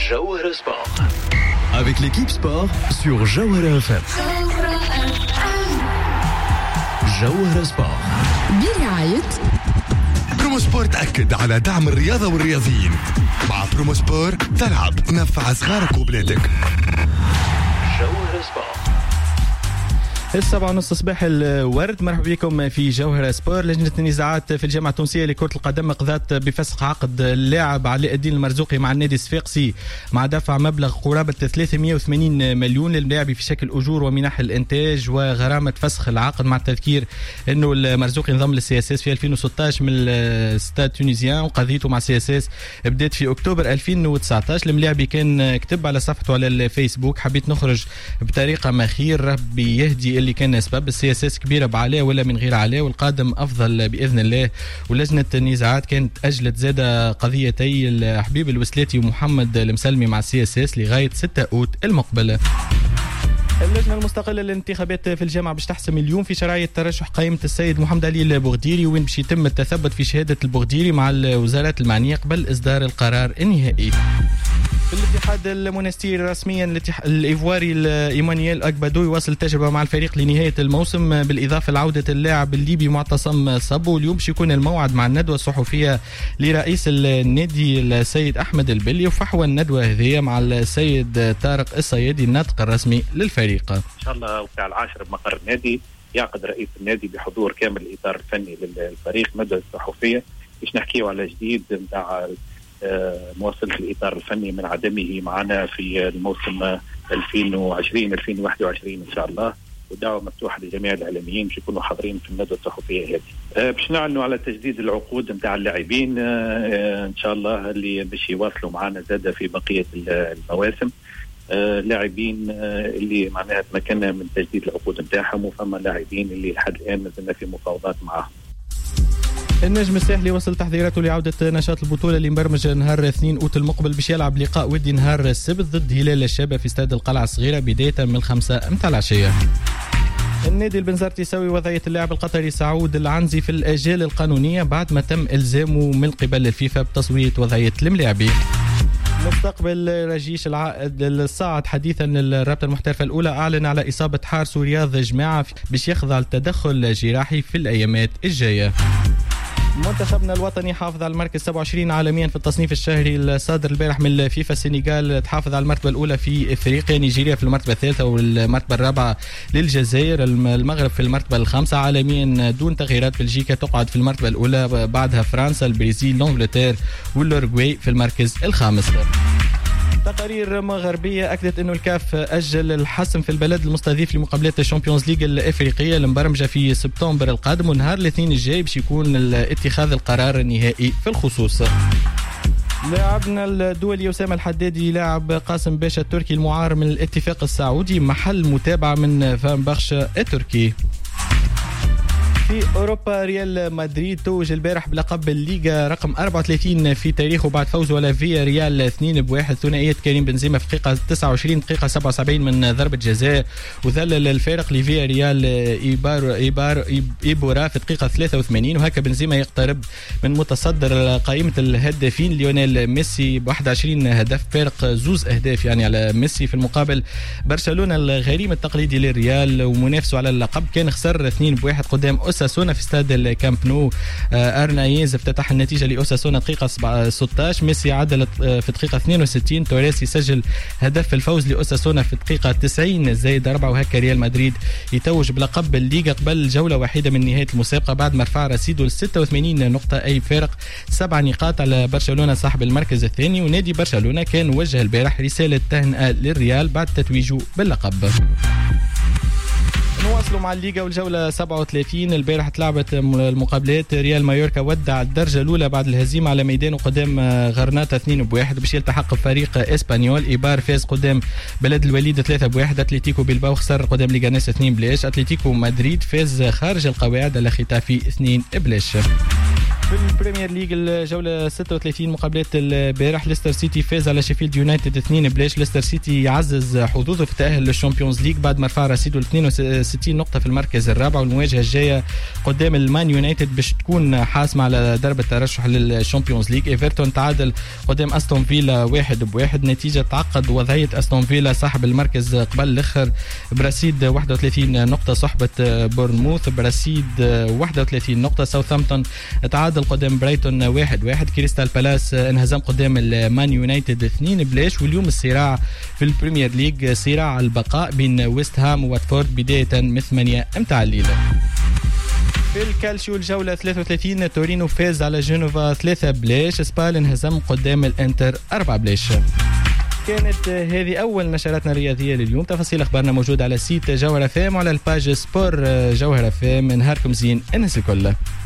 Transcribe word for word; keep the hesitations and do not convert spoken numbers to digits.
Jawhara Sport. Avec l'équipe sport sur Jawhara F M. Jawhara Sport. برعاية برومو سبور. تأكد على دعم الرياضة والرياضيين. مع برومو سبور تلعب تنفع صغارك وبلادك. Jawhara Sport. السبعة ونص صباح الورد. مرحبا بكم في جوهرة سبور. لجنة النزاعات في الجامعة التونسية لكرة القدم قضت بفسخ عقد اللاعب علاء الدين المرزوقي مع النادي الصفاقسي مع دفع مبلغ قرابة ثلاثمائة وثمانين مليون للاعب في شكل أجور ومنح الإنتاج وغرامة فسخ العقد، مع التذكير أنه المرزوقي انضم للسي اس اس في ألفين وستة عشر من الستاد تونيزيان، وقضيته مع السي اس اس بدات في أكتوبر ألفين وتسعة عشر. الملاعبي كان كتب على صفحته على الفيسبوك: حبيت نخرج بطريقة ما خير، ربي يهدي اللي كان اسباب السي اس اس كبيره بعلاء ولا من غير علاء، والقادم افضل باذن الله. ولجنه النزاعات كانت اجلت زاده قضيتي الحبيب الوسلاتي ومحمد المسلمي مع السي اس اس لغايه ستة اوت المقبله. اللجنة المستقلة للانتخابات في الجامعة باش تحسم اليوم في شرعية ترشح قائمة السيد محمد علي البغديري، وين باش يتم التثبت في شهادة البغديري مع الوزارات المعنية قبل إصدار القرار النهائي. في الاتحاد المونستيري رسميا الايفواري ايمانويل اكبادو يواصل التجربه مع الفريق لنهايه الموسم، بالاضافه لعوده اللاعب الليبي معتصم صبو. اليوم باش يكون الموعد مع الندوه الصحفيه لرئيس النادي السيد احمد البلي، وفحوى الندوه هذه مع السيد طارق الصيادي الناطق الرسمي للفريق. ان شاء الله وفي العاشر بمقر النادي يعقد رئيس النادي بحضور كامل الاطار الفني للفريق ندوه صحفيه باش نحكيوا على جديد نتاع مواصلة الإطار الفني من عدمه معنا في الموسم ألفين وعشرين ألفين وواحد وعشرين إن شاء الله، ودعوة مفتوحة لجميع الإعلاميين باش يكونوا حاضرين في الندوة الصحفية هذه. باش نعلنوا على تجديد العقود نتاع اللاعبين إن شاء الله اللي باش يواصلوا معنا زادة في بقية المواسم. لاعبين اللي معناها تمكنا من تجديد العقود نتاعهم، وفما لاعبين اللي لحد الآن ما زلنا في مفاوضات معهم. النجم الساحلي وصل تحضيراته لعودة نشاط البطولة اللي مبرمج نهار اثنين اوت المقبل باش يلعب لقاء ودي نهار السبت ضد هلال الشابة في استاد القلعة الصغيرة بداية من الخمسة متاع العشية. النادي البنزرتي يسوي وضعية اللاعب القطري سعود العنزي في الآجال القانونية بعد ما تم إلزامه من قبل الفيفا بتصويت وضعية الملاعبين. مستقبل رجيش العائد الصاعد حديثا الرابطة المحترفة الأولى أعلن على إصابة حارس رياض جماعة باش يخضع لتدخل جراحي في الأيامات الجاية. منتخبنا الوطني حافظ على المركز سبعة وعشرين عالميا في التصنيف الشهري الصادر البارح من الفيفا. السنغال تحافظ على المرتبة الأولى في إفريقيا، نيجيريا في المرتبة الثالثة والمرتبة الرابعة للجزائر، المغرب في المرتبة الخامسة عالميا دون تغييرات. بلجيكا تقعد في المرتبة الأولى، بعدها فرنسا، البرازيل، الانجلترا والأوروغواي في المركز الخامس. تقارير مغربية أكدت أنه الكاف أجل الحسم في البلد المستضيف لمقابلات الشامبيونز ليج الإفريقية المبرمجة في سبتمبر القادم، ونهار الاثنين الجاي باش يكون اتخاذ القرار النهائي في الخصوص. لاعبنا الدولي أسامة الحدادي لاعب قاسم باشا التركي المعار من الاتفاق السعودي محل متابعة من فان بخش التركي. في أوروبا ريال مدريد توج البارح بلقب الليغا رقم أربعة وثلاثين في تاريخه بعد فوزه على فيا ريال اثنين بواحد. ثنائية كريم بنزيما في دقيقة تسعة وعشرين دقيقة سبعة وسبعين من ضربة جزاء، وذلل الفارق لفيا ريال إيبار إيبار إيبورا في دقيقة ثلاثة وثمانين، وهكا بنزيما يقترب من متصدر قائمة الهدافين ليونيل ميسي ب واحد وعشرين هدف، فارق زوز أهداف يعني على ميسي. في المقابل برشلونة الغريم التقليدي للريال ومنافسه على اللقب كان خسر اثنين بواحد قدام أوساسونا في استاد الكامب نو. أرنايز افتتح النتيجة لأوساسونا دقيقة ستة عشر، ميسي عدل في دقيقة اثنين وستين، توريس يسجل هدف الفوز لأوساسونا في دقيقة تسعين زائد أربعة، وهكا ريال مدريد يتوج بلقب الليغا قبل جولة واحدة من نهاية المسابقة بعد ما رفع رصيده ل ستة وثمانين نقطة، أي فارق سبع نقاط على برشلونة صاحب المركز الثاني. ونادي برشلونة كان وجه البارح رسالة تهنئة للريال بعد تتويجه باللقب. نواصلوا مع الليغا والجولة سبعة وثلاثين. البارح تلعبت المقابلات، ريال مايوركا ودع الدرجة الأولى بعد الهزيمة على ميدانه قدام غرناطة اثنين بواحد باش يلتحق بفريق إسبانيول. إيبار فاز قدام بلد الوليد ثلاثة بواحد. أتلتيكو بيلباو خسر قدام ليغانيس اثنين بلاش. أتلتيكو مدريد فاز خارج القواعد على ختافي اثنين بلاش. في البريمير ليج الجولة ستة وثلاثين مقابلات البارح ليستر سيتي فاز على شيفيلد يونايتد اثنين بلاش. ليستر سيتي يعزز حظوظه في التأهل للشامبيونز ليج بعد ما رفع رصيده ل اثنين وستين نقطة في المركز الرابع، والمواجهة الجاية قدام المان يونايتد باش تكون حاسمة على درب الترشح للشامبيونز ليج. ايفرتون تعادل قدام استون فيلا واحد بواحد، نتيجة تعقد وضعية استون فيلا صاحب المركز قبل الاخر برصيد واحد وثلاثين نقطة صحبة بورنموث برصيد واحد وثلاثين نقطة. ساوثهامبتون تعادل قدام برايتون واحد واحد. كريستال بالاس انهزم قدام المان يونايتد اثنين بلاش. واليوم الصراع في البريمير ليج صراع البقاء بين ويست هام وواتفورد بداية من ثمانية متاع الليلة. في الكالشيو الجولة ثلاثة وثلاثين تورينو فاز على جنوفا ثلاثة بلاش. سبال انهزم قدام الانتر أربعة بلاش. كانت هذه أول نشراتنا الرياضية لليوم. تفاصيل أخبارنا موجودة على سيت جوهرة فام وعلى الباج سبور جوهرة فام. نهاركم زين الناس الكل.